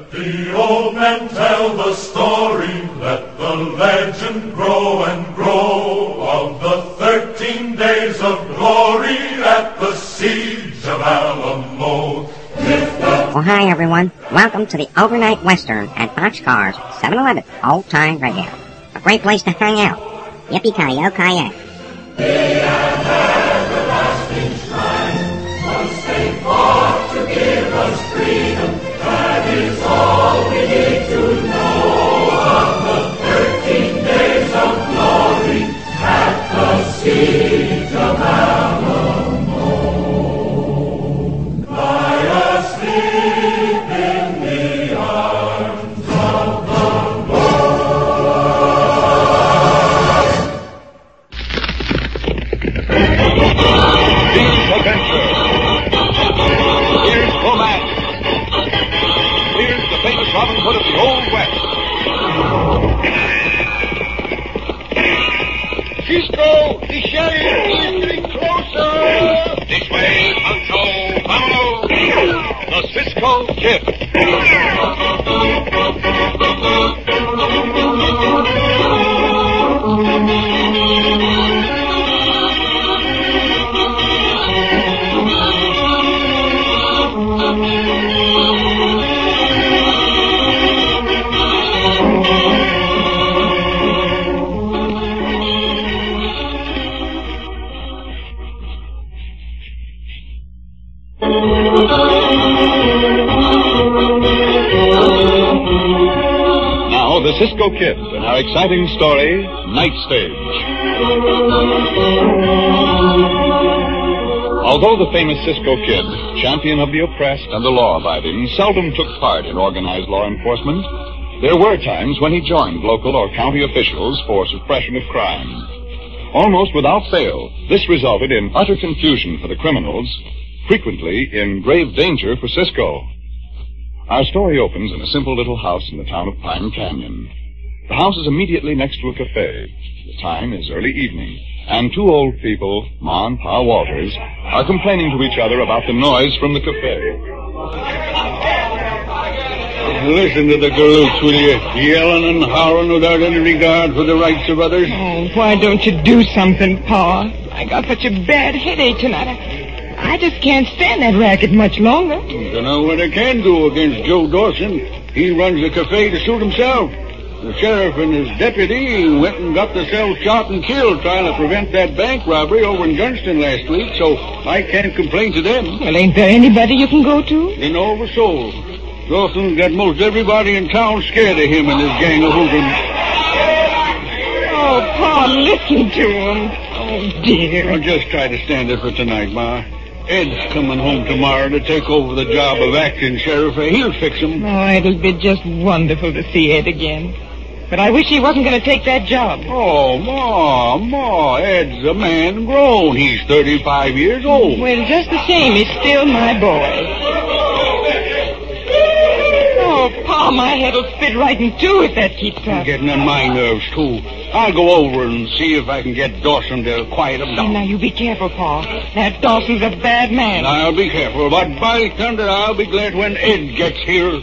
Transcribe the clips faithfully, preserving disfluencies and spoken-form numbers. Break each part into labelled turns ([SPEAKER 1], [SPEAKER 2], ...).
[SPEAKER 1] Let the old men tell the story, let the legend grow and grow, of the thirteen days of glory at the siege of Alamo.
[SPEAKER 2] Well, hi everyone. Welcome to the Overnight Western at Boxcars seven eleven Old Time Radio. A great place to hang out. Yippee-ki-yo-ki-yay.
[SPEAKER 1] Be an everlasting shrine, once they fought to give us freedom. That is all we need to know of the thirteen days of glory at the siege of Alamo. Lie asleep in the arms of the Lord.
[SPEAKER 3] Here's adventure. Here's romance. Here's the famous Robin Hood of the Old West. Cisco, the sheriff is getting closer. This way, Pancho. Vámonos. The Cisco Kid. Now, the Cisco Kid and our exciting story, Night Stage. Although the famous Cisco Kid, champion of the oppressed and the law-abiding, seldom took part in organized law enforcement, there were times when he joined local or county officials for suppression of crime. Almost without fail, this resulted in utter confusion for the criminals, frequently in grave danger for Cisco. Our story opens in a simple little house in the town of Pine Canyon. The house is immediately next to a cafe. The time is early evening, and two old people, Ma and Pa Walters, are complaining to each other about the noise from the cafe.
[SPEAKER 4] Listen to the galoots, will you? Yelling and howling without any regard for the rights of others.
[SPEAKER 5] Oh, why don't you do something, Pa? I got such a bad headache tonight. I, I just can't stand that racket much longer.
[SPEAKER 4] I don't know what I can do against Joe Dawson. He runs the cafe to suit himself. The sheriff and his deputy went and got themselves shot and killed trying to prevent that bank robbery over in Gunston last week, so I can't complain to them.
[SPEAKER 5] Well, ain't there anybody you can go to?
[SPEAKER 4] They know of a soul. Dawson's got most everybody in town scared of him and his gang of hoodlums.
[SPEAKER 5] Oh, Pa, listen to him. Oh, dear.
[SPEAKER 4] I'll just try to stand it for tonight, Ma. Ed's coming home tomorrow to take over the job of acting sheriff. He'll fix him.
[SPEAKER 5] Oh, it'll be just wonderful to see Ed again. But I wish he wasn't going to take that job.
[SPEAKER 4] Oh, Ma, Ma, Ed's a man grown. He's thirty-five years old.
[SPEAKER 5] Well, just the same, he's still my boy. Oh, Pa, my head'll spit right in two if that keeps up.
[SPEAKER 4] I'm getting on my nerves, too. I'll go over and see if I can get Dawson to quiet him down.
[SPEAKER 5] Now, you be careful, Pa. That Dawson's a bad man.
[SPEAKER 4] I'll be careful, but by thunder, I'll be glad when Ed gets here.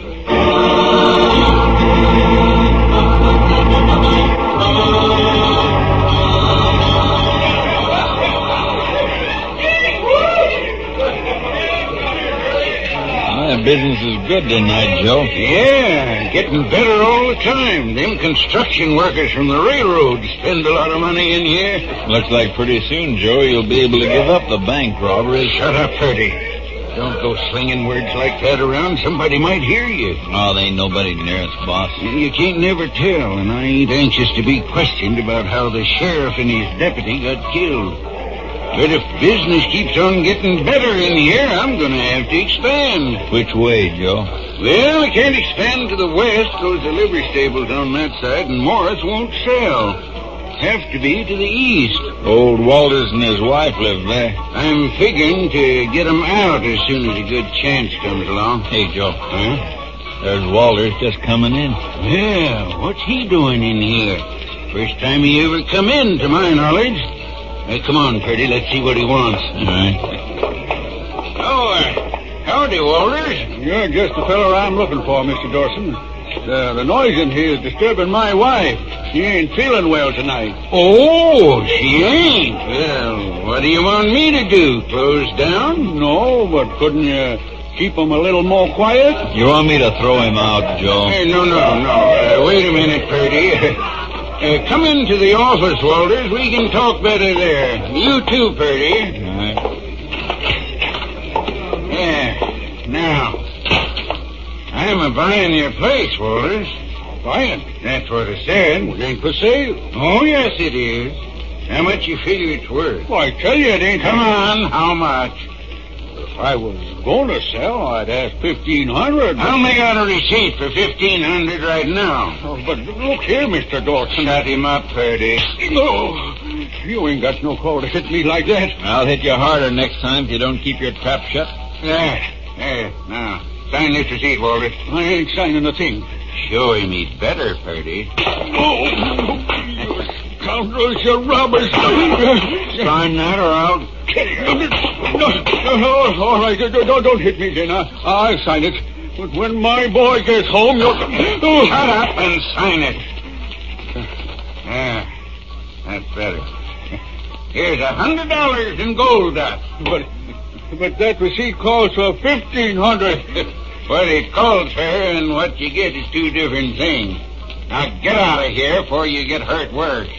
[SPEAKER 6] Business is good tonight, Joe.
[SPEAKER 4] Yeah, getting better all the time. Them construction workers from the railroad spend a lot of money in here.
[SPEAKER 6] Looks like pretty soon, Joe, you'll be able to give up the bank robbery.
[SPEAKER 4] Shut up, Purdy. Don't go slinging words like that around. Somebody might hear you.
[SPEAKER 6] Oh, there ain't nobody near us, boss.
[SPEAKER 4] You can't never tell, and I ain't anxious to be questioned about how the sheriff and his deputy got killed. But if business keeps on getting better in here, I'm going to have to expand.
[SPEAKER 6] Which way, Joe?
[SPEAKER 4] Well, I can't expand to the west. Those are livery stables on that side, and Morris won't sell. Have to be to the east.
[SPEAKER 6] Old Walters and his wife live there.
[SPEAKER 4] I'm figuring to get 'em out as soon as a good chance comes along.
[SPEAKER 6] Hey, Joe.
[SPEAKER 4] Huh?
[SPEAKER 6] There's Walters just coming in.
[SPEAKER 4] Yeah, what's he doing in here? First time he ever come in, to my knowledge. Hey, come on, Purdy. Let's see what he wants.
[SPEAKER 6] All right.
[SPEAKER 4] Oh, uh, how howdy, Walters. You're just the fellow I'm looking for, Mister Dawson. Uh, the noise in here is disturbing my wife. She ain't feeling well tonight.
[SPEAKER 7] Oh, she ain't. Well, what do you want me to do? Close down?
[SPEAKER 4] No, but couldn't you keep him a little more quiet?
[SPEAKER 6] You want me to throw him out, Joe?
[SPEAKER 7] Hey, no, no, no. Uh, wait a minute, Purdy. Uh, come into the office, Walters. We can talk better there. You too, Purdy.
[SPEAKER 6] All right.
[SPEAKER 7] Yeah. Now, I'm a buying your place, Walters.
[SPEAKER 4] Buying?
[SPEAKER 7] That's what I said.
[SPEAKER 4] It ain't for sale.
[SPEAKER 7] Oh, yes, it is. How much you figure it's worth?
[SPEAKER 4] Well, I tell you it ain't.
[SPEAKER 7] Come on, how much?
[SPEAKER 4] If I was going to sell, I'd ask fifteen hundred.
[SPEAKER 7] I'll make out a receipt for fifteen hundred right now.
[SPEAKER 4] Oh, but look here, Mister Dawson.
[SPEAKER 7] Shut him up, Purdy.
[SPEAKER 4] No, you ain't got no call to hit me like that.
[SPEAKER 6] I'll hit you harder next time if you don't keep your trap shut.
[SPEAKER 7] There, there. Now, sign this receipt, Walters.
[SPEAKER 4] I ain't signing a thing.
[SPEAKER 7] Show him he's better, Purdy.
[SPEAKER 4] Oh, you scoundrels, you robbers.
[SPEAKER 7] Sign that or I'll kill you.
[SPEAKER 4] No, no, no, all right, don't, don't hit me then. I, I'll sign it. But when my boy gets home, you'll... Oh.
[SPEAKER 7] Shut up and sign it. There, that's better. Here's a hundred dollars in gold dust.
[SPEAKER 4] But, but that receipt calls for fifteen hundred.
[SPEAKER 7] What it calls for and what you get is two different things. Now get out of here before you get hurt worse.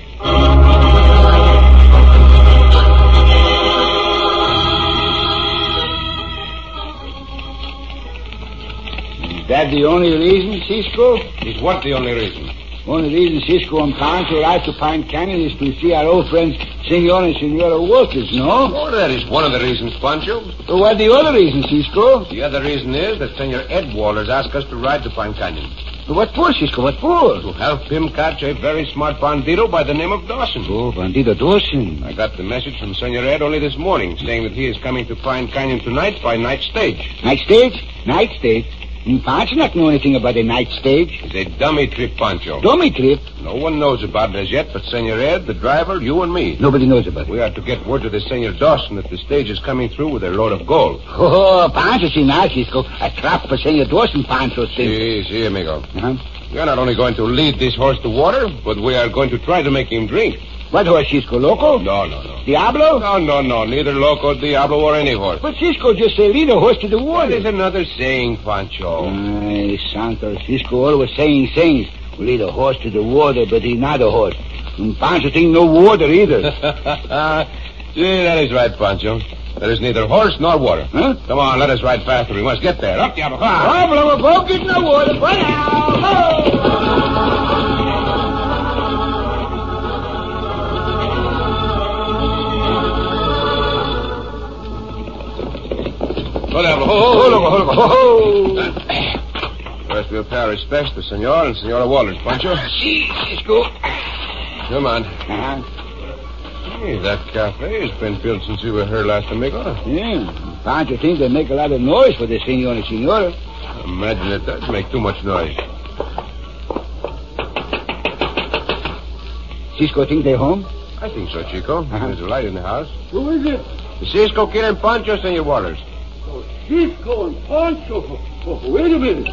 [SPEAKER 8] Is that the only reason, Cisco?
[SPEAKER 9] Is what the only reason?
[SPEAKER 8] Only reason Cisco and Pancho ride to Pine Canyon is to see our old friends Senor and Senora Walters, no?
[SPEAKER 9] Oh, that is one of the reasons, Pancho.
[SPEAKER 8] So what the other reason, Cisco?
[SPEAKER 9] The other reason is that Senor Ed Walters asked us to ride to Pine Canyon.
[SPEAKER 8] So what for, Cisco? What for?
[SPEAKER 9] To help him catch a very smart bandito by the name of Dawson.
[SPEAKER 8] Oh, Bandito Dawson.
[SPEAKER 9] I got the message from Senor Ed only this morning, saying that he is coming to Pine Canyon tonight by night stage.
[SPEAKER 8] Night stage? Night stage? And Pancho not know anything about a night stage.
[SPEAKER 9] It's a dummy trip, Pancho.
[SPEAKER 8] Dummy trip?
[SPEAKER 9] No one knows about it as yet but Senor Ed, the driver, you and me.
[SPEAKER 8] Nobody knows about it.
[SPEAKER 9] We are to get word to the Senor Dawson that the stage is coming through with a load of gold.
[SPEAKER 8] Oh, Pancho, see now, Cisco. A trap for Senor Dawson, Pancho says.
[SPEAKER 9] Si, si, amigo.
[SPEAKER 8] Uh-huh.
[SPEAKER 9] We are not only going to lead this horse to water, but we are going to try to make him drink.
[SPEAKER 8] What horse, Cisco? Loco?
[SPEAKER 9] No, no, no.
[SPEAKER 8] Diablo?
[SPEAKER 9] No, no, no. Neither Loco, Diablo, or any horse.
[SPEAKER 8] But Cisco just say lead a horse to the water.
[SPEAKER 9] That is another saying, Pancho.
[SPEAKER 8] Ay, Santo, Cisco always saying things. We lead a horse to the water, but he's not a horse. And Pancho think no water either.
[SPEAKER 9] See, that is right, Pancho. There is neither horse nor water.
[SPEAKER 8] Huh?
[SPEAKER 9] Come on, let us ride faster. We must get there. Up, Diablo. Come on.
[SPEAKER 8] Pablo, we're both getting the water. Run out.
[SPEAKER 9] Go, Diablo. Ho, ho, ho, ho, ho, ho. First, we'll pay our respects to Senor and Senora Walters, Pancho.
[SPEAKER 8] See, Cisco.
[SPEAKER 9] Come on.
[SPEAKER 8] Uh-huh.
[SPEAKER 9] Hey, that cafe has been built since we were here last, amigo.
[SPEAKER 8] Yeah. Pancho think they make a lot of noise for the Senor and Senora.
[SPEAKER 9] Imagine it does make too much noise.
[SPEAKER 8] Cisco think they're home?
[SPEAKER 9] I think so, Chico.
[SPEAKER 8] Uh-huh.
[SPEAKER 9] There's a light in the house.
[SPEAKER 8] Who is it?
[SPEAKER 9] The Cisco Kid and Pancho, Senor Walters.
[SPEAKER 8] Oh, Cisco and Pancho. Oh, wait a minute.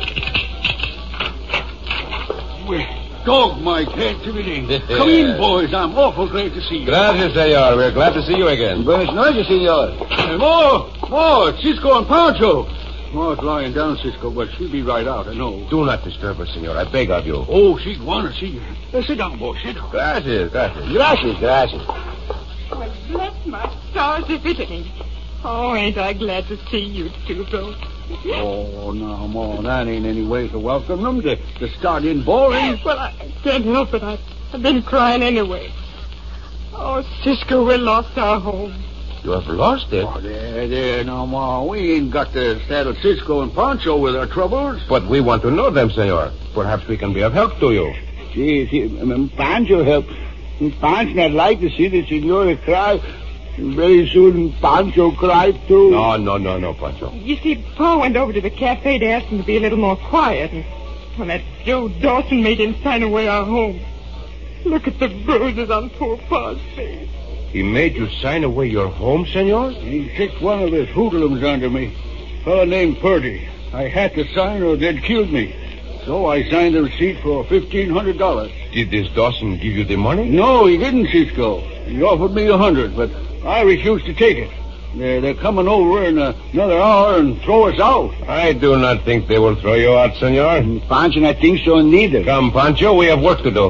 [SPEAKER 4] Well, dog my captivity. Come in, boys. I'm awful glad to see you.
[SPEAKER 9] Gracias, senor. We're glad to see you again.
[SPEAKER 8] Buenas noches, Senor.
[SPEAKER 4] Hey, more, more. It's Cisco and Pancho. Ma's lying down, Cisco, but she'll be right out, I know.
[SPEAKER 9] Do not disturb her, senor. I beg of you.
[SPEAKER 4] Oh, she'd want to see you. Uh, sit down, boy. Sit down.
[SPEAKER 9] Gracias, gracias.
[SPEAKER 8] Gracias, gracias.
[SPEAKER 5] Well, bless my stars if it ain't. Oh, ain't I glad to see you two, though.
[SPEAKER 4] Oh, no, Ma, that ain't any way to welcome them, to, to start in bowling.
[SPEAKER 5] Well, I can't help it. I, I've been crying anyway. Oh, Cisco, we lost our home.
[SPEAKER 9] You have lost it?
[SPEAKER 4] Oh, there, there, now, Ma, we ain't got to saddle Cisco and Pancho with our troubles.
[SPEAKER 9] But we want to know them, senor. Perhaps we can be of help to you.
[SPEAKER 8] See, see, I mean, Pancho help. Pancho not like to see the Senora cry. Very soon, Pancho cried, too.
[SPEAKER 9] No, no, no, no, Pancho.
[SPEAKER 5] You see, Pa went over to the cafe to ask him to be a little more quiet, and when that Joe Dawson made him sign away our home. Look at the bruises on poor Pa's face.
[SPEAKER 9] He made you sign away your home, senor?
[SPEAKER 4] He kicked one of his hoodlums under me. fellow named Purdy. I had to sign or they'd killed me. So I signed the receipt for fifteen hundred dollars.
[SPEAKER 9] Did this Dawson give you the money?
[SPEAKER 4] No, he didn't, Cisco. He offered me a hundred, but I refused to take it. They're, they're coming over in another hour and throw us out.
[SPEAKER 9] I do not think they will throw you out, senor.
[SPEAKER 8] Pancho, I think so neither.
[SPEAKER 9] Come, Pancho, we have work to do.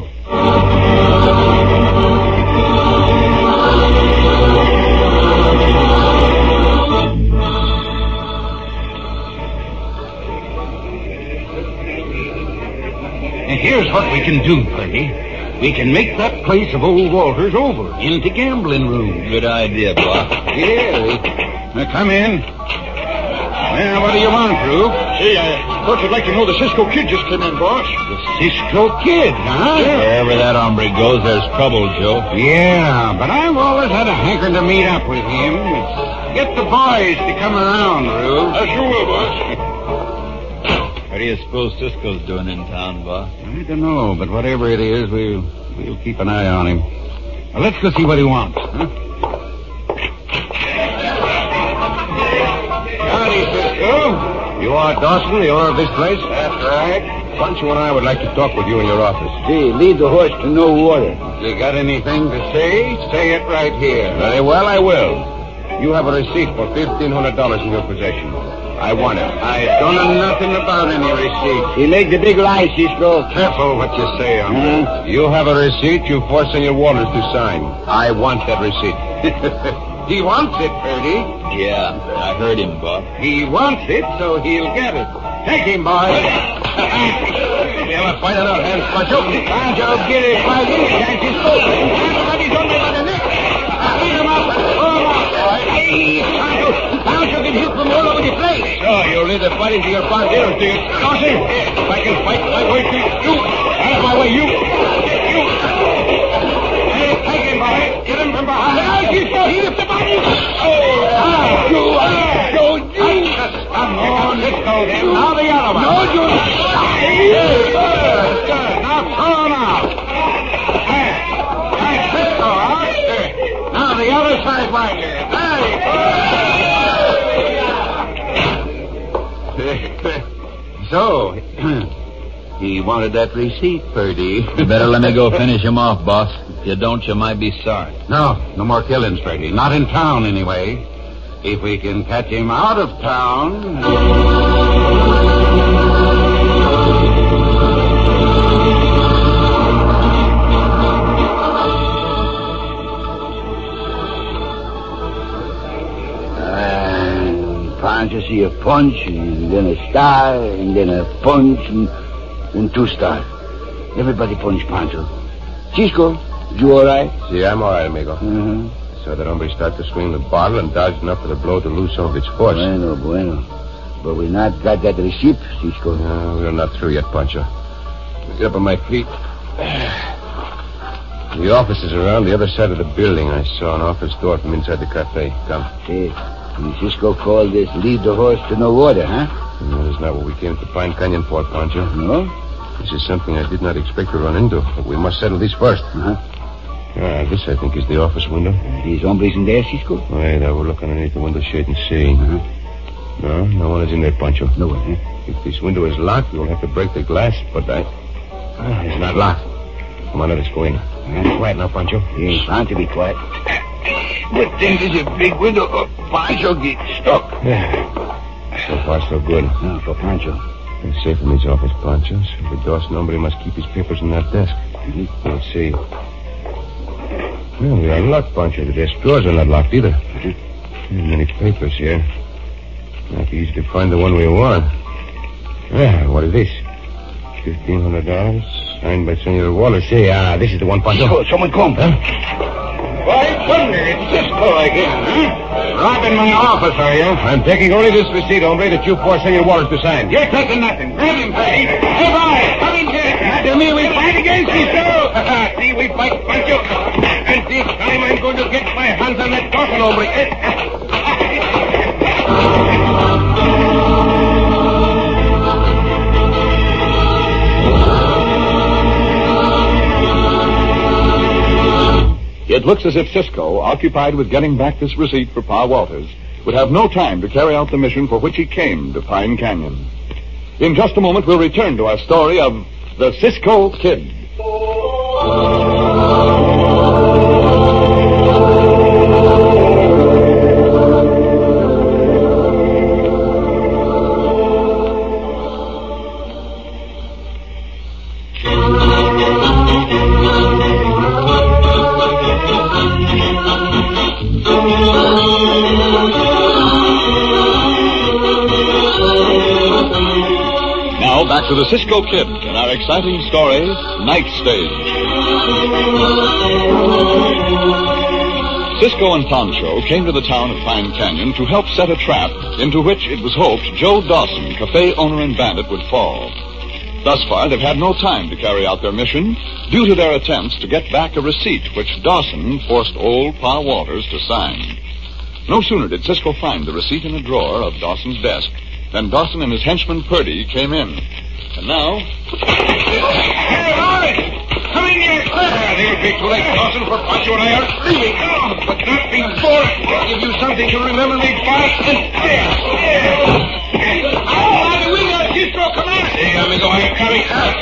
[SPEAKER 7] Here's what we can do, Purdy. We can make that place of old Walter's over into gambling room.
[SPEAKER 6] Good idea, boss.
[SPEAKER 7] Yeah. Now, come in. Now, what do you want, Drew?
[SPEAKER 4] Hey, I thought you'd like to know the Cisco Kid just came in, boss.
[SPEAKER 7] The Cisco Kid, huh?
[SPEAKER 4] Yeah.
[SPEAKER 6] Wherever that hombre goes, there's trouble, Joe.
[SPEAKER 7] Yeah, but I've always had a hankering to meet up with him. Get the boys to come around, Drew.
[SPEAKER 4] I sure will, boss.
[SPEAKER 6] What do you suppose Cisco's doing in town, boss?
[SPEAKER 7] I don't know, but whatever it is, we'll, we'll keep an eye on him. Now, let's go see what he wants, huh? Howdy, Cisco.
[SPEAKER 9] You are Dawson, the owner of this place?
[SPEAKER 7] That's right.
[SPEAKER 9] Pancho and I would like to talk with you in your office.
[SPEAKER 8] See, lead the horse to no water.
[SPEAKER 7] You got anything to say? Say it right here.
[SPEAKER 9] Very well, I will. You have a receipt for fifteen hundred dollars in your possession. I want it.
[SPEAKER 7] I don't know nothing about any receipt.
[SPEAKER 8] He made the big lie, Cisco.
[SPEAKER 7] Careful what you say, hombre.
[SPEAKER 8] Huh?
[SPEAKER 9] You have a receipt you forced Senor Waters to sign. I want that receipt.
[SPEAKER 7] He wants it, Purdy.
[SPEAKER 6] Yeah, I heard him, boss.
[SPEAKER 7] He wants it, so he'll get it. Take him, boy.
[SPEAKER 9] We have a fight on our hands, Pancho.
[SPEAKER 7] Pancho, get it by this time, Cisco. Everybody's on me by the neck. Beat him up. Throw him out. Hey, Pancho. Pancho get hit from all over the place.
[SPEAKER 9] So, you'll leave the fighting to your banderos, do you?
[SPEAKER 7] Dawson,
[SPEAKER 9] If I can fight my way to you. Out of my way, you. You.
[SPEAKER 7] hey, take him, boy. Get him from behind. Now, Cisco, he lifts the body. Oh, ah, you, ah, you, you. Come on, let's go then. Now the other one. No, you. Good, good. Now throw him out. Hey, hey, Cisco, huh? Good. Now the other side, right here.
[SPEAKER 9] So, he wanted that receipt, Purdy.
[SPEAKER 6] You better let me go finish him off, boss. If you don't, you might be sorry.
[SPEAKER 7] No, no more killings, Purdy. Not in town, anyway. If we can catch him out of town...
[SPEAKER 8] Pancho see a punch, and then a star, and then a punch, and then two stars. Everybody punch Pancho. Cisco, you all right?
[SPEAKER 9] See, I'm all right, amigo.
[SPEAKER 8] Uh-huh.
[SPEAKER 9] I saw that hombre start to swing the bottle and dodged enough for the blow to lose some of its force.
[SPEAKER 8] Bueno, bueno. But we not got that receipt, Cisco.
[SPEAKER 9] No, we're not through yet, Pancho. Get up on my feet. The office is around the other side of the building. I saw an office door from inside the cafe. Come.
[SPEAKER 8] See, Cisco called this lead the horse to no water, huh?
[SPEAKER 9] No, that's not what we came to Pine Canyon for, Pancho.
[SPEAKER 8] No?
[SPEAKER 9] This is something I did not expect to run into, but we must settle this first.
[SPEAKER 8] Uh-huh.
[SPEAKER 9] Ah, this, I think, is the office window.
[SPEAKER 8] These hombres in there, Cisco?
[SPEAKER 9] Wait, I will look underneath the window shade and see.
[SPEAKER 8] Uh-huh.
[SPEAKER 9] No, no one is in there, Pancho.
[SPEAKER 8] No one, huh?
[SPEAKER 9] If this window is locked, we will have to break the glass, but I... Ah, it's not locked. Come on, let us go in.
[SPEAKER 8] Uh-huh.
[SPEAKER 9] Quiet now, Pancho.
[SPEAKER 8] Yes, Pancho, be quiet.
[SPEAKER 4] Good thing there's a big window. Oh, Pancho get stuck.
[SPEAKER 9] Yeah. So far, so good.
[SPEAKER 8] No, for Pancho.
[SPEAKER 9] It's safe in his office, Pancho. So the Dawson hombre must keep his papers in that desk.
[SPEAKER 8] Mm-hmm.
[SPEAKER 9] Let's see. Well, we are locked, Pancho. The desk drawers are not locked either.
[SPEAKER 8] Mm-hmm.
[SPEAKER 9] Many papers here. Not easy to find the one we want. Ah, what is this? Fifteen hundred dollars, signed by Senor Wallace. Say, ah, this is the one, Pancho.
[SPEAKER 8] Cisco, someone come.
[SPEAKER 9] Huh?
[SPEAKER 7] Why, thunder, it's Cisco again, huh? Robbing my office, are you?
[SPEAKER 9] I'm taking only this receipt, hombre, that you forced Senor Wallace to sign.
[SPEAKER 7] You're taking nothing. Grab him, Purdy. Hey, boy, come in here. Not to me, we fight against Cisco. See, we fight, Pancho. And this time I'm going to get my hands on that Dawson, hombre.
[SPEAKER 10] It looks as if Cisco, occupied with getting back this receipt for Pa Walters,
[SPEAKER 3] would have no time to carry out the mission for which he came to Pine Canyon. In just a moment, we'll return to our story of the Cisco Kid. Back to the Cisco Kid and our exciting story, Night Stage. Cisco and Pancho came to the town of Pine Canyon to help set a trap into which it was hoped Joe Dawson, cafe owner and bandit, would fall. Thus far, they've had no time to carry out their mission due to their attempts to get back a receipt which Dawson forced old Pa Walters to sign. No sooner did Cisco find the receipt in a drawer of Dawson's desk than Dawson and his henchman Purdy came in. And now...
[SPEAKER 7] Hey, Morris! Come in here, quick! Uh, it'll be too late, Dawson, for Pancho and I are leaving. Oh, but not before I give you something to remember me fast and there. There. Oh, on the window, Cisco, come on! Hey, amigo, I'm coming.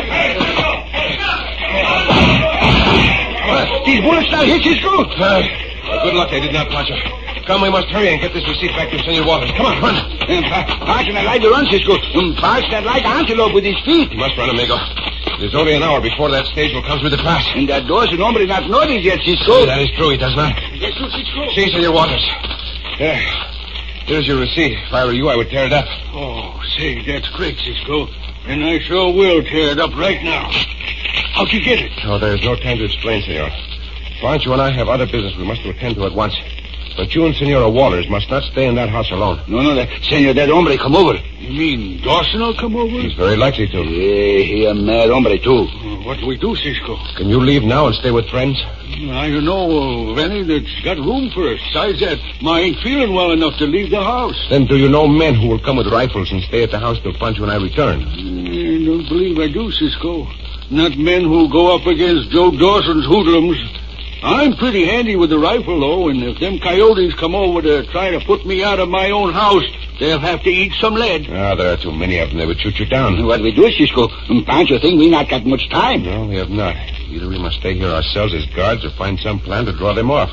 [SPEAKER 7] Uh, these bullets not hit, Cisco? Uh, good luck they did not, Pancho. Come, we must hurry and get this receipt back to Senor Walters. Come on, run.
[SPEAKER 8] Um, Pancho not like to run, Cisco. Um, Pancho not like antelope with his feet.
[SPEAKER 7] You must run, amigo. It is only an hour before that stage will come through the pass.
[SPEAKER 8] And that Dawson hombre not noticed yet, Cisco.
[SPEAKER 7] That is true, he does not.
[SPEAKER 8] Yes, true, Cisco.
[SPEAKER 7] See, Senor Walters. There. Here's your receipt. If I were you, I would tear it up.
[SPEAKER 4] Oh, say, that's great, Cisco. And I sure will tear it up right now. How'd you get it?
[SPEAKER 7] Oh, there is no time to explain, Senor. Pancho and I have other business we must attend to at once. But you and Senora Walters must not stay in that house alone.
[SPEAKER 8] No, no, that, Senor, that hombre come over.
[SPEAKER 4] You mean Dawson will come over?
[SPEAKER 7] He's very likely to.
[SPEAKER 8] Yeah, he a mad hombre, too.
[SPEAKER 4] Uh, what do we do, Cisco?
[SPEAKER 7] Can you leave now and stay with friends?
[SPEAKER 4] I don't know of any that's got room for us. Besides that, I ain't feeling well enough to leave the house.
[SPEAKER 7] Then do you know men who will come with rifles and stay at the house till Pancho and I return?
[SPEAKER 4] I don't believe I do, Cisco. Not men who go up against Joe Dawson's hoodlums. I'm pretty handy with the rifle, though, and if them coyotes come over to try to put me out of my own house, they'll have to eat some lead.
[SPEAKER 7] Ah, there are too many of them. They would shoot you down.
[SPEAKER 8] What we do, Cisco? Pancho think we not got much time.
[SPEAKER 7] No, we have not. Either we must stay here ourselves as guards or find some plan to draw them off.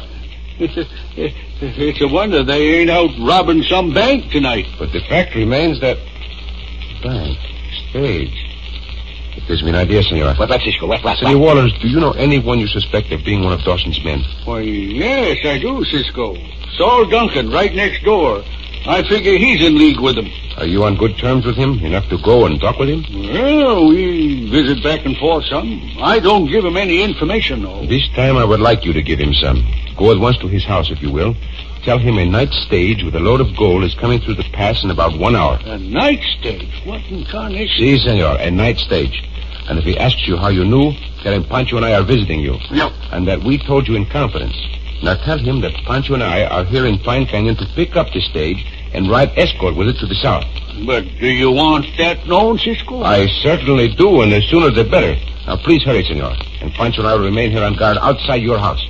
[SPEAKER 4] It's a wonder they ain't out robbing some bank tonight.
[SPEAKER 7] But the fact remains that... Bank. Stage. It gives me an idea, Senor.
[SPEAKER 8] What, what, Cisco? What, what,
[SPEAKER 7] Senor
[SPEAKER 8] what?
[SPEAKER 7] Walters, do you know anyone you suspect of being one of Dawson's men?
[SPEAKER 4] Why, yes, I do, Cisco. Saul Duncan, right next door. I figure he's in league with him.
[SPEAKER 7] Are you on good terms with him? Enough to go and talk with him?
[SPEAKER 4] Well, we visit back and forth some. I don't give him any information, though.
[SPEAKER 7] This time I would like you to give him some. Go at once to his house, if you will. Tell him a night stage with a load of gold is coming through the pass in about one hour.
[SPEAKER 4] A night stage? What in carnation?
[SPEAKER 7] Si, senor, a night stage. And if he asks you how you knew, tell him Pancho and I are visiting you.
[SPEAKER 4] Yep.
[SPEAKER 7] And that we told you in confidence. Now tell him that Pancho and I are here in Pine Canyon to pick up the stage and ride escort with it to the south.
[SPEAKER 4] But do you want that known, Cisco?
[SPEAKER 7] I certainly do, and the sooner the better. Now please hurry, senor. And Pancho and I will remain here on guard outside your house.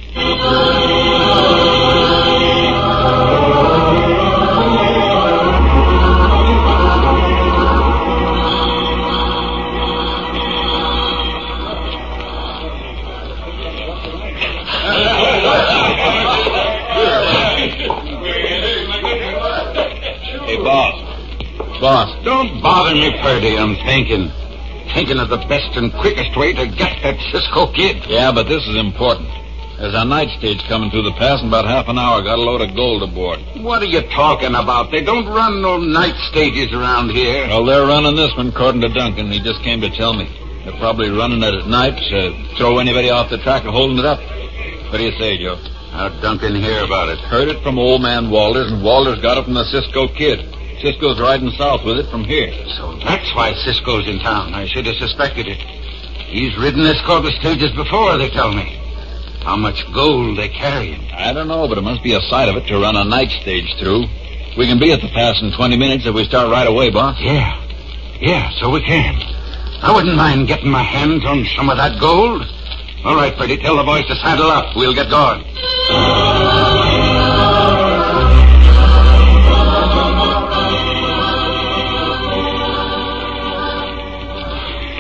[SPEAKER 6] Boss.
[SPEAKER 10] Don't bother me, Purdy. I'm thinking. Thinking of the best and quickest way to get that Cisco Kid.
[SPEAKER 6] Yeah, but this is important. There's a night stage coming through the pass in about half an hour. Got a load of gold aboard.
[SPEAKER 10] What are you talking about? They don't run no night stages around here.
[SPEAKER 6] Well, they're running this one, according to Duncan. He just came to tell me. They're probably running it at night to throw anybody off the track of holding it up. What do you say, Joe?
[SPEAKER 10] How'd Duncan hear about it?
[SPEAKER 6] Heard it from old man Walters, and Walters got it from the Cisco Kid. Cisco's riding south with it from here.
[SPEAKER 10] So that's why Cisco's in town. I should have suspected it. He's ridden escort stages before, they tell me. How much gold they carrying?
[SPEAKER 6] I don't know, but it must be a sight of it to run a night stage through. We can be at the pass in twenty minutes if we start right away, boss.
[SPEAKER 10] Yeah. Yeah, so we can. I wouldn't mind getting my hands on some of that gold. All right, Freddie, tell the boys to saddle up. We'll get going.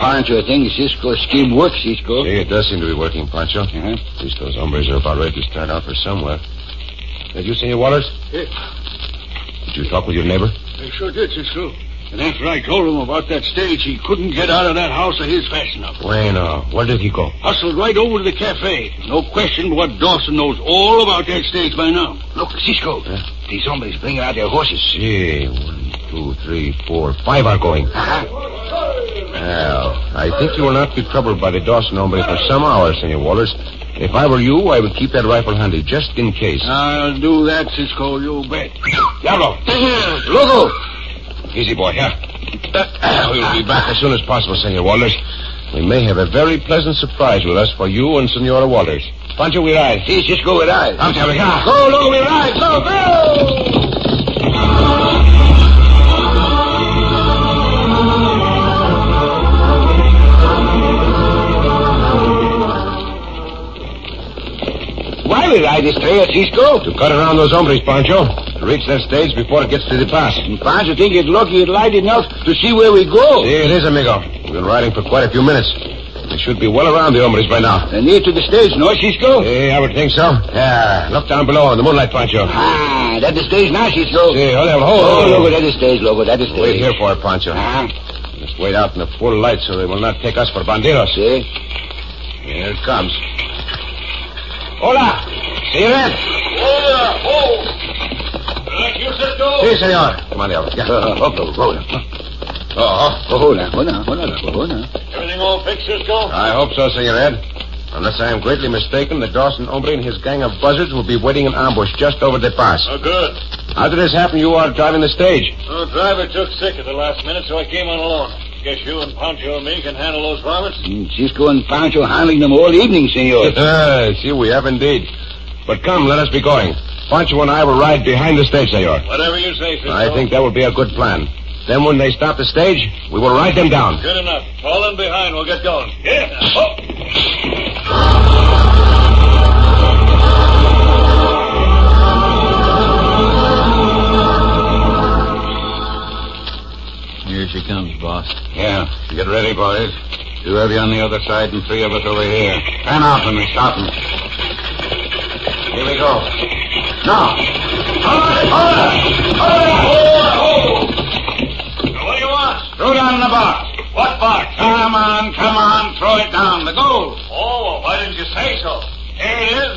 [SPEAKER 8] Pancho thinks Cisco scheme works, Cisco.
[SPEAKER 9] See, it does seem to be working, Pancho.
[SPEAKER 8] Uh-huh.
[SPEAKER 9] At least those hombres are about ready to start out for somewhere. Did you, Senor Waters?
[SPEAKER 4] Yeah.
[SPEAKER 9] Did you talk with your neighbor?
[SPEAKER 4] I sure did, Cisco. And after I told him about that stage, he couldn't get out of that house of his fast enough.
[SPEAKER 9] Bueno. Where did he go?
[SPEAKER 4] Hustled right over to the cafe. No question but Dawson knows all about that stage by now.
[SPEAKER 8] Look, Cisco. Huh? These hombres bringing out their horses.
[SPEAKER 9] See, one, two, three, four, five are going.
[SPEAKER 8] Uh-huh.
[SPEAKER 9] Well, I think you will not be troubled by the Dawson hombre for some hours, Senor Waters. If I were you, I would keep that rifle handy, just in case.
[SPEAKER 4] I'll do that, Cisco, you bet.
[SPEAKER 9] Diablo!
[SPEAKER 8] Loco!
[SPEAKER 9] Easy, boy, yeah? Uh, we'll be back as soon as possible, Senor Waters. We may have a very pleasant surprise with us for you and Senora Waters. Pancho, we ride.
[SPEAKER 8] See, Cisco, we ride.
[SPEAKER 9] Come, Charlie, come.
[SPEAKER 8] Go, Loco, we ride. Go, go! Why we ride this trail, Cisco?
[SPEAKER 9] To cut around those hombres, Pancho. To reach that stage before it gets to the pass.
[SPEAKER 8] And Pancho think it's lucky it light enough to see where we go.
[SPEAKER 9] See, it is, amigo. We've been riding for quite a few minutes. We should be well around the hombres by now.
[SPEAKER 8] And near to the stage, no, Cisco?
[SPEAKER 9] Yeah, I would think so. Yeah, look down below in the moonlight, Pancho.
[SPEAKER 8] Ah, that's the stage now, Cisco.
[SPEAKER 9] See, hold on, hold
[SPEAKER 8] Oh,
[SPEAKER 9] on.
[SPEAKER 8] Loco, that's the stage, Loco, that's the stage.
[SPEAKER 9] Wait here for it, Pancho.
[SPEAKER 8] Uh-huh.
[SPEAKER 9] Just wait out in the full light so they will not take us for bandidos.
[SPEAKER 8] See?
[SPEAKER 9] Here it comes. Hola. See you then.
[SPEAKER 7] Hola, oh. Like you, Cisco?
[SPEAKER 9] Si, senor. Come on, Diablo. Yeah.
[SPEAKER 8] Uh, hold on, hold on.
[SPEAKER 9] Oh, oh.
[SPEAKER 8] Oh, hold on, hold on, hold on, hold on.
[SPEAKER 7] Everything all fixed, Cisco?
[SPEAKER 9] I hope so, Senor Ed. Unless I am greatly mistaken, the Dawson hombre and his gang of buzzards will be waiting in ambush just over the pass.
[SPEAKER 7] Oh, good.
[SPEAKER 9] How did this happen? You are driving the stage.
[SPEAKER 7] The driver took sick at the last minute, so I came on alone. Guess you and Pancho and me can handle those varmints?
[SPEAKER 8] Mm, Cisco and Pancho handling them all evening, senor.
[SPEAKER 9] Ah, see, we have indeed. But come, let us be going. Pancho and I will ride behind the stage, senor.
[SPEAKER 7] Whatever you say, Cisco.
[SPEAKER 9] I think that would be a good plan. Then when they stop the stage, we will ride them down.
[SPEAKER 7] Good enough. Fall in behind. We'll get going. Yeah. Oh.
[SPEAKER 6] Here she comes, boss.
[SPEAKER 10] Yeah. Get ready, boys. Two of you on the other side and three of us over here. Pan out and we stop them. Here we go. Now. Hold it, hold it, hold it, hold it.
[SPEAKER 7] What do you want?
[SPEAKER 10] Throw down the box.
[SPEAKER 7] What box?
[SPEAKER 10] Come on, come on. Throw it down. The gold.
[SPEAKER 7] Oh, well, why didn't you say so? Here it is.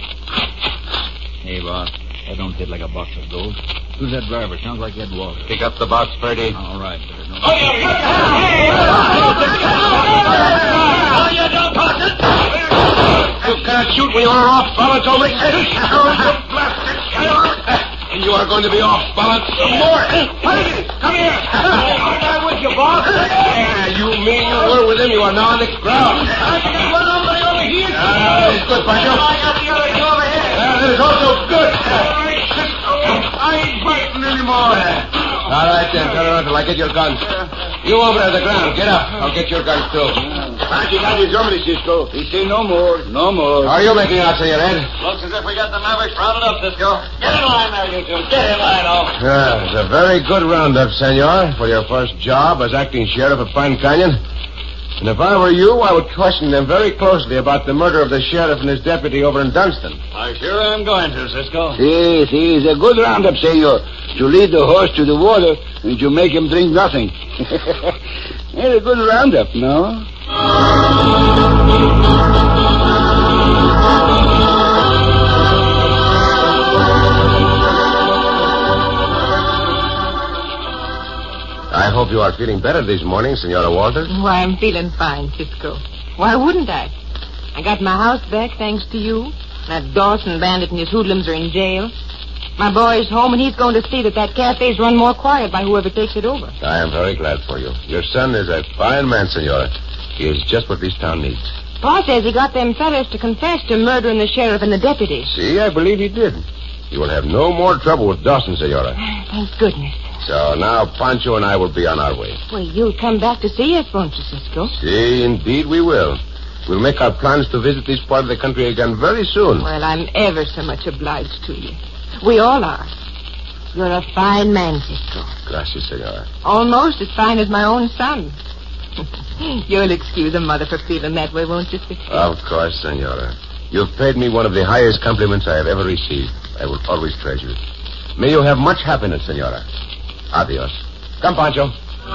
[SPEAKER 6] Hey, boss. That don't hit like a box of gold. Who's that driver? Sounds like Ed Walker.
[SPEAKER 10] Pick up the box, Purdy.
[SPEAKER 6] All right. There's no...
[SPEAKER 7] Oh, you Oh, you don't toss it.
[SPEAKER 9] You can't shoot when you are off balance, hombre. And you are going to be off balance some more.
[SPEAKER 7] Purdy, come here. I'm not with you, boss.
[SPEAKER 9] Yeah, you mean you were with him. You are now on the ground.
[SPEAKER 7] I can get one hombre over here.
[SPEAKER 9] Ah, it's good, Pancho.
[SPEAKER 7] I got the other two over here.
[SPEAKER 9] Ah, that is also good.
[SPEAKER 7] I ain't fighting anymore.
[SPEAKER 9] All right, then. Turn around till I get your guns. You over at the ground. Get up. I'll get your guns, too.
[SPEAKER 8] Pancho got his hombre, Cisco. He say no more, no more.
[SPEAKER 9] How are you making out, Senor Ed?
[SPEAKER 7] Looks as if we got the Mavericks rounded up, Cisco. Get in line there, you two. Get in line, oh.
[SPEAKER 9] Yeah, it's a very good roundup, Senor, for your first job as acting sheriff of Pine Canyon. And if I were you, I would question them very closely about the murder of the sheriff and his deputy over in Dunston.
[SPEAKER 7] I sure am going to, Cisco.
[SPEAKER 8] See, see, it's a good roundup, senor. To lead the horse to the water and to make him drink nothing. It's a good roundup, no?
[SPEAKER 9] I hope you are feeling better this morning, Senora Walters.
[SPEAKER 5] Why, I'm feeling fine, Cisco. Why wouldn't I? I got my house back thanks to you. That Dawson bandit and his hoodlums are in jail. My boy's home, and he's going to see that that cafe's run more quiet by whoever takes it over.
[SPEAKER 9] I am very glad for you. Your son is a fine man, Senora. He is just what this town needs.
[SPEAKER 5] Pa says he got them fellas to confess to murdering the sheriff and the deputy.
[SPEAKER 9] See, I believe he did. You will have no more trouble with Dawson, Senora.
[SPEAKER 5] Thank goodness.
[SPEAKER 9] So now Pancho and I will be on our way.
[SPEAKER 5] Well, you'll come back to see us, won't you, Cisco?
[SPEAKER 9] See, indeed we will. We'll make our plans to visit this part of the country again very soon.
[SPEAKER 5] Well, I'm ever so much obliged to you. We all are. You're a fine man, Cisco.
[SPEAKER 9] Gracias, Senora.
[SPEAKER 5] Almost as fine as my own son. You'll excuse a mother for feeling that way, won't you, Cisco?
[SPEAKER 9] Of course, Senora. You've paid me one of the highest compliments I have ever received. I will always treasure it. May you have much happiness, Senora. Adios. Come, Pancho.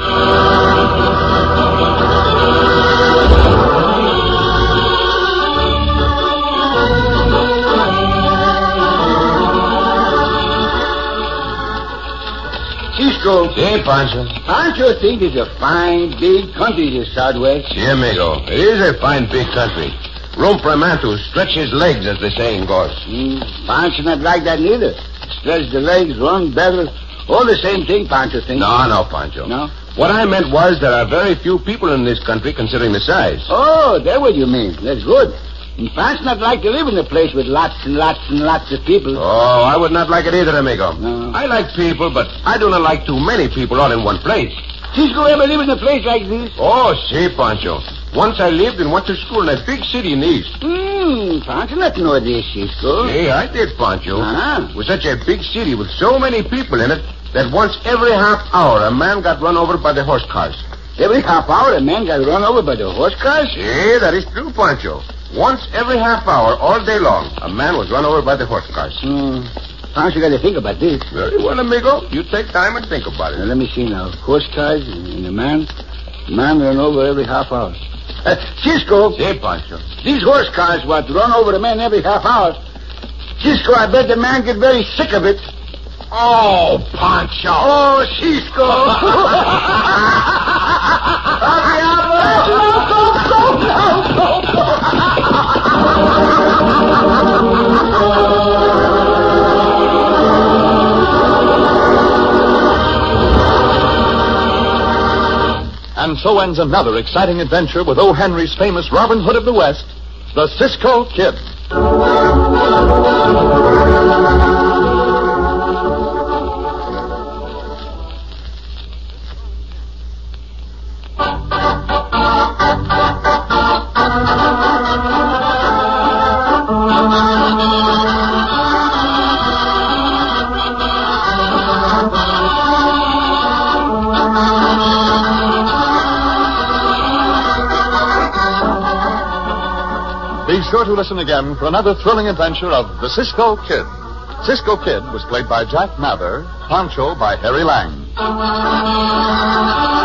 [SPEAKER 8] Cisco.
[SPEAKER 9] Si, Pancho.
[SPEAKER 8] Pancho think it's a fine, big country, this Southwest.
[SPEAKER 9] Si, amigo. It is a fine, big country. Room for a man to stretch his legs, as the saying goes.
[SPEAKER 8] Mm, Pancho not like that neither. Stretch the legs, run better. All the same thing, Pancho thinks.
[SPEAKER 9] No, no, Pancho.
[SPEAKER 8] No?
[SPEAKER 9] What I meant was there are very few people in this country considering the size.
[SPEAKER 8] Oh, that's what you mean. That's good. And Pancho not like to live in a place with lots and lots and lots of people.
[SPEAKER 9] Oh, I would not like it either, amigo.
[SPEAKER 8] No.
[SPEAKER 9] I like people, but I do not like too many people all in one place.
[SPEAKER 8] Cisco ever live in a place like this?
[SPEAKER 9] Oh, si, Pancho. Once I lived and went to school in a big city in the east.
[SPEAKER 8] Hmm, Pancho not know this, Cisco.
[SPEAKER 9] Hey, I did, Pancho.
[SPEAKER 8] Uh-huh.
[SPEAKER 9] It was such a big city with so many people in it that once every half hour a man got run over by the horse cars.
[SPEAKER 8] Every half hour a man got run over by the horse cars?
[SPEAKER 9] Yeah, that is true, Pancho. Once every half hour, all day long, a man was run over by the horse cars.
[SPEAKER 8] Hmm. Pancho got to think about this.
[SPEAKER 9] Very well, amigo. You take time and think about it.
[SPEAKER 8] Now, let me see now. Horse cars and a man. Man run over every half hour. Uh, Cisco.
[SPEAKER 9] Si, Pancho.
[SPEAKER 8] These horse cars what run over a man every half hour. Cisco, I bet the man get very sick of it.
[SPEAKER 9] Oh, Pancho.
[SPEAKER 8] Oh, Cisco.
[SPEAKER 11] And so ends another exciting adventure with O. Henry's famous Robin Hood of the West, the Cisco Kid. Be sure to listen again for another thrilling adventure of the Cisco Kid. Cisco Kid was played by Jack Mather, Pancho by Harry Lang.